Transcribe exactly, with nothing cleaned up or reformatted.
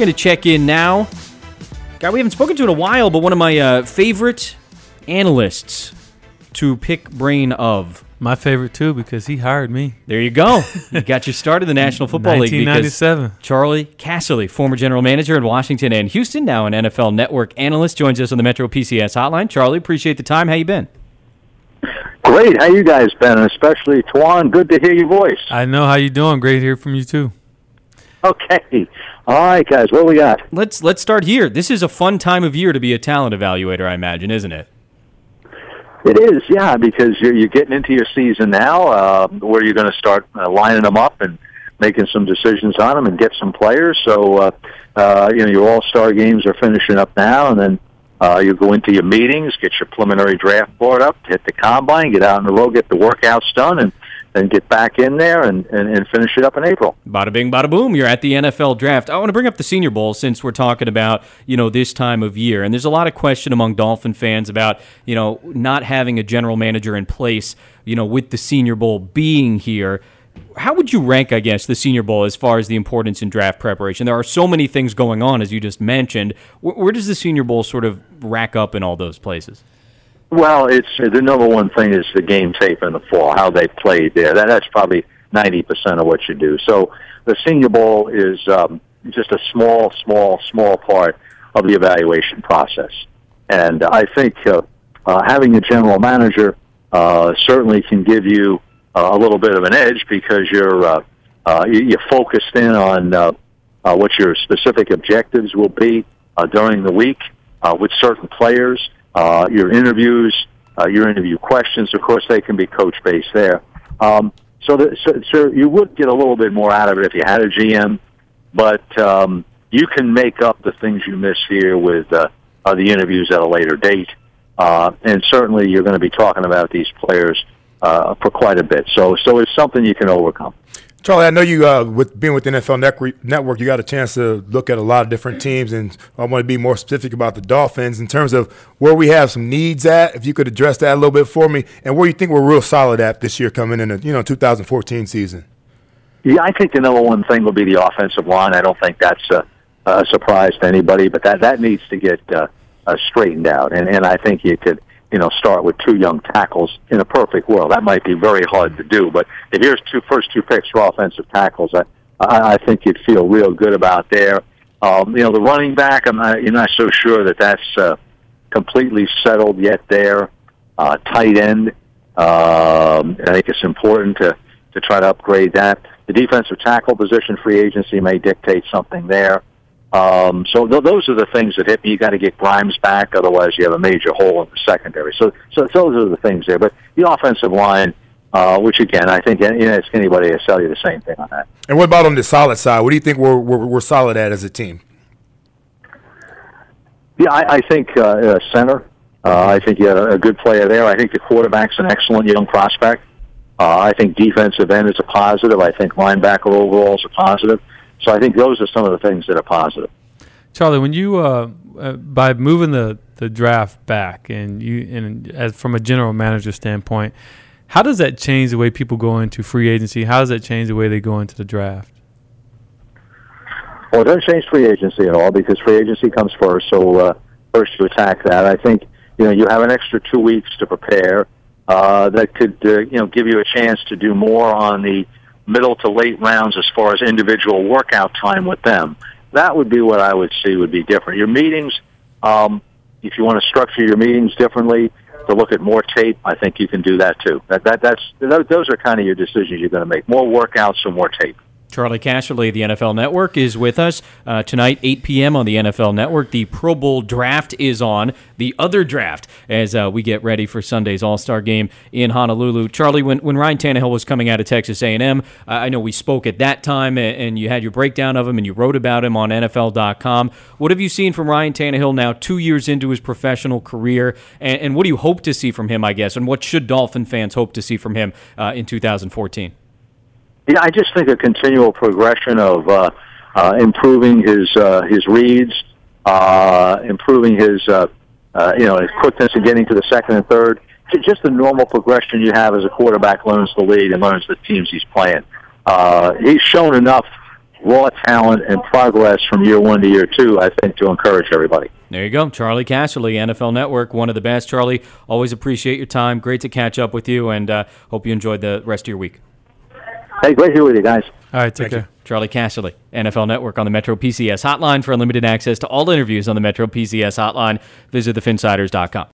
going to check in now. Guy we haven't spoken to in a while, but one of my uh, favorite analysts to pick brain of. My favorite, too, because he hired me. There you go. You got your start in the National Football League. nineteen ninety-seven. Charlie Casserly, former general manager in Washington and Houston, now an N F L Network analyst, joins us on the Metro P C S hotline. Charlie, appreciate the time. How you been? Great. How you guys been? And especially Twan, good to hear your voice. I know. How you doing? Great to hear from you, too. Okay. All right, guys. What we got? Let's let's start here. This is a fun time of year to be a talent evaluator, I imagine, isn't it? It is, yeah, because you're, you're getting into your season now uh, where you're going to start uh, lining them up and making some decisions on them and get some players. So, uh, uh, you know, your all-star games are finishing up now, and then uh, you go into your meetings, get your preliminary draft board up, hit the combine, get out on the road, get the workouts done, and then get back in there and, and, and finish it up in April. Bada bing, bada boom. You're at the N F L draft. I want to bring up the Senior Bowl since we're talking about, you know, this time of year. And there's a lot of question among Dolphin fans about, you know, not having a general manager in place, you know, with the Senior Bowl being here. How would you rank, I guess, the Senior Bowl as far as the importance in draft preparation? There are so many things going on, as you just mentioned. Where, where does the Senior Bowl sort of rack up in all those places? Well, it's the number one thing is the game tape in the fall, how they played there. That, that's probably ninety percent of what you do. So the Senior Bowl is um, just a small, small, small part of the evaluation process. And I think uh, uh, having a general manager uh, certainly can give you uh, a little bit of an edge because you're uh, uh, you're focused in on uh, uh, what your specific objectives will be uh, during the week uh, with certain players. Uh, your interviews, uh, your interview questions, of course, they can be coach-based there. Um, so, that, so, so you would get a little bit more out of it if you had a G M, but um, you can make up the things you miss here with uh, uh, the interviews at a later date. Uh, and certainly you're going to be talking about these players uh, for quite a bit. So, so it's something you can overcome. Charlie, I know you, uh, with being with the N F L Network, you got a chance to look at a lot of different teams, and I want to be more specific about the Dolphins in terms of where we have some needs at. If you could address that a little bit for me, and where you think we're real solid at this year coming in the you know two thousand fourteen season. Yeah, I think the number one thing will be the offensive line. I don't think that's a, a surprise to anybody, but that that needs to get uh, uh, straightened out, and and I think you could. You know, start with two young tackles in a perfect world. That might be very hard to do, but if here's two first two picks for offensive tackles, I I, I think you'd feel real good about there. Um, you know, the running back, I'm not, you're not so sure that that's uh, completely settled yet there. Uh, tight end, um, I think it's important to to try to upgrade that. The defensive tackle position, free agency may dictate something there. Um, so th- those are the things that hit me. You got to get Grimes back, otherwise you have a major hole in the secondary. So, so those are the things there. But the offensive line, uh, which again, I think you know, it's anybody to tell you the same thing on that. And what about on the solid side? What do you think we're we're, we're solid at as a team? Yeah, I, I think uh, uh, center. Uh, I think you had a, a good player there. I think the quarterback's an excellent young prospect. Uh, I think defensive end is a positive. I think linebacker overall is a positive. So I think those are some of the things that are positive. Charlie, when you uh, uh, by moving the, the draft back, and you and as from a general manager standpoint, how does that change the way people go into free agency? How does that change the way they go into the draft? Well, it doesn't change free agency at all because free agency comes first. So uh, first you attack that. I think you know you have an extra two weeks to prepare. Uh, that could uh, you know give you a chance to do more on the middle to late rounds as far as individual workout time with them. That would be what I would see would be different. Your meetings, um, if you want to structure your meetings differently, to look at more tape, I think you can do that too. That that that's those are kind of your decisions you're going to make. More workouts or more tape. Charlie Casserly, the N F L Network, is with us uh, tonight, eight p.m. on the N F L Network. The Pro Bowl draft is on, the other draft, as uh, we get ready for Sunday's All-Star Game in Honolulu. Charlie, when, when Ryan Tannehill was coming out of Texas A and M, uh, I know we spoke at that time, and, and you had your breakdown of him, and you wrote about him on N F L dot com. What have you seen from Ryan Tannehill now, two years into his professional career, and, and what do you hope to see from him, I guess, and what should Dolphin fans hope to see from him uh, in two thousand fourteen? Yeah, I just think a continual progression of uh, uh, improving his uh, his reads, uh, improving his uh, uh, you know his quickness in getting to the second and third. Just the normal progression you have as a quarterback learns the league and learns the teams he's playing. Uh, he's shown enough raw talent and progress from year one to year two, I think, to encourage everybody. There you go. Charlie Casserly, N F L Network, one of the best. Charlie, always appreciate your time. Great to catch up with you, and uh, hope you enjoyed the rest of your week. Hey, great to be with you guys. All right, take Thank care. you. Charlie Casserly, N F L Network on the Metro P C S Hotline. For unlimited access to all interviews on the Metro P C S Hotline, visit the finsiders dot com.